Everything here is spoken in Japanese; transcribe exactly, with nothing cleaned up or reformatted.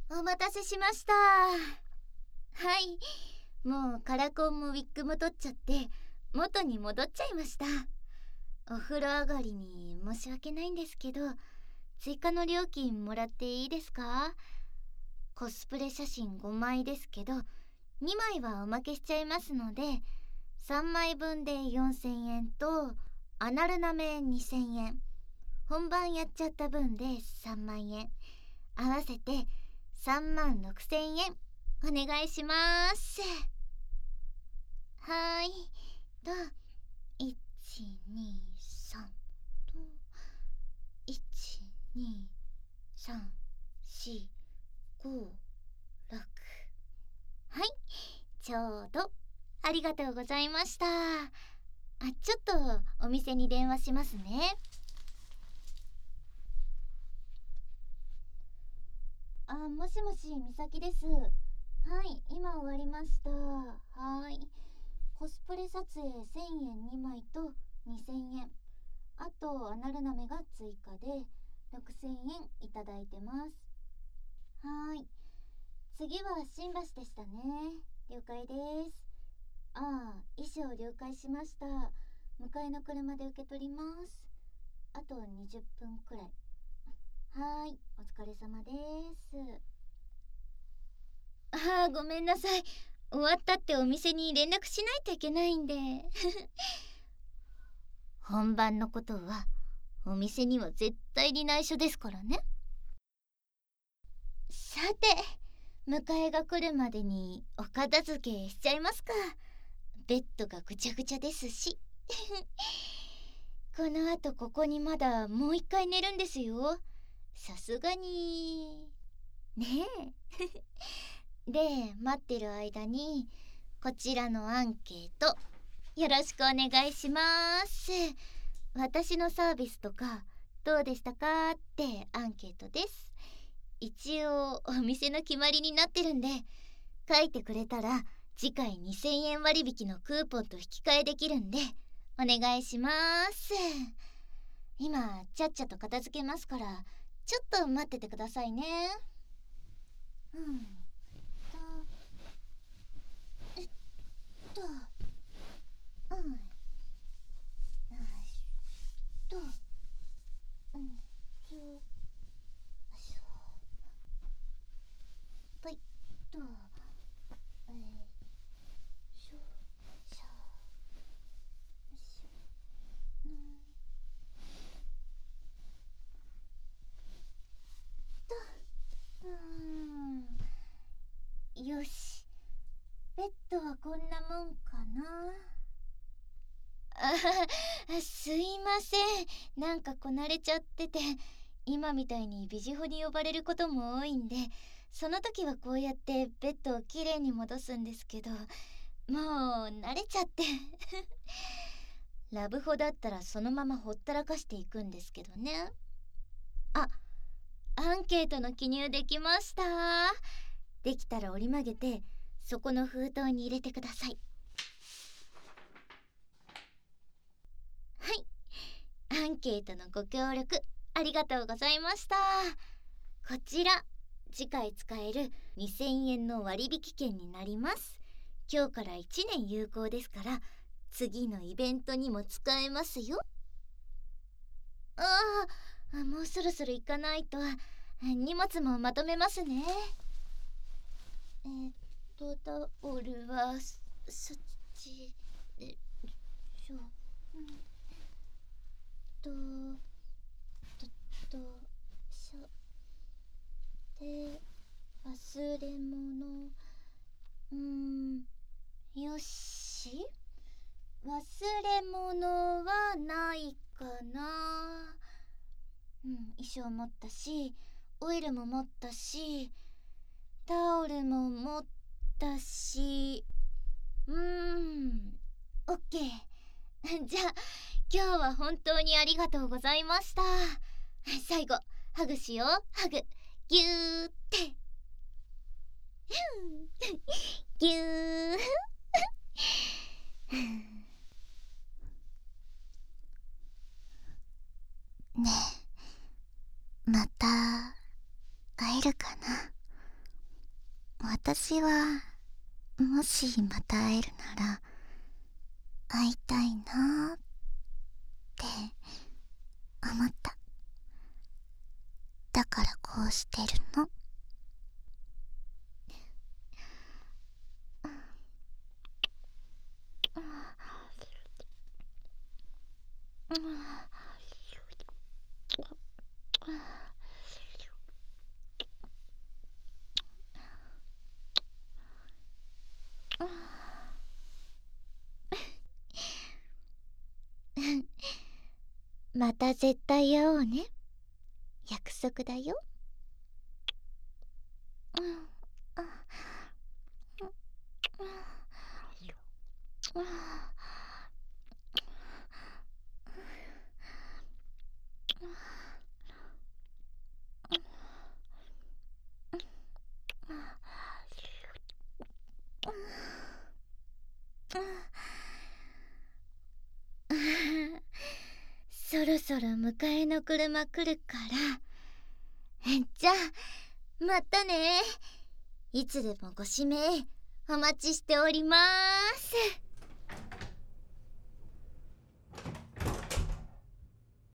お待たせしました。はい、もうカラコンもウィッグも取っちゃって元に戻っちゃいました。お風呂上がりに申し訳ないんですけど、追加の料金もらっていいですか？コスプレ写真ごまいですけどにまいはおまけしちゃいますので、さんまいぶんでよんせんえんとアナルナメにせんえん、本番やっちゃった分でさんまんえん、合わせてさんまんろくせんえんお願いします。はーいと、いちにさんといちにさんしごろく、はい、ちょうど。ありがとうございました。あ、ちょっとお店に電話しますね。あ、もしもし、みさきです。はい、今終わりました。はーい。コスプレ撮影せんえんにまいとにせんえん。あと、アナルナメが追加でろくせんえんいただいてます。はーい。次は新橋でしたね。了解です。ああ、衣装了解しました。迎えの車で受け取ります。あとにじゅっぷんくらい。はーい、お疲れ様です。ああ、ごめんなさい。終わったってお店に連絡しないといけないんで。本番のことはお店には絶対に内緒ですからね。さて、迎えが来るまでにお片付けしちゃいますか。ベッドがぐちゃぐちゃですし。このあとここにまだもう一回寝るんですよ。さすがにねえ。で、待ってる間にこちらのアンケートよろしくお願いします。私のサービスとかどうでしたかってアンケートです。一応お店の決まりになってるんで、書いてくれたら次回にせんえん割引のクーポンと引き換えできるんでお願いします。今ちゃっちゃと片付けますから、ちょっと待っててくださいね。うんとえっとうんよしとうんちょよいしょぽいっとえいしょしゃよいしょうんとうーんよし、ベッドはこんなもんかな。あ、すいません。なんかこなれちゃってて、今みたいにビジホに呼ばれることも多いんで、その時はこうやってベッドをきれいに戻すんですけど、もう慣れちゃってラブホだったらそのままほったらかしていくんですけどね。あ、アンケートの記入できました。できたら折り曲げてそこの封筒に入れてください。はい、アンケートのご協力ありがとうございました。こちら次回使えるにせんえんの割引券になります。今日からいちねん有効ですから次のイベントにも使えますよ。ああ、もうそろそろ行かないと。荷物もまとめますね。えー、っとタオルはそっちでしょ。うんとととしょで、忘れ物、うーん、よし、忘れ物はないかな。うん、衣装持ったし、オイルも持ったし、タオルも持ったし、うーん、オッケー。じゃあ今日は本当にありがとうございました。最後ハグしよう。ハグギューってギューねえ、また会えるかな。 私はもしまた会えるなら会いたいなって思った。だからこうしてるの。また絶対会おうね。約束だよ。そろそろ迎えの車来るから。じゃあまたね。いつでもご指名お待ちしております。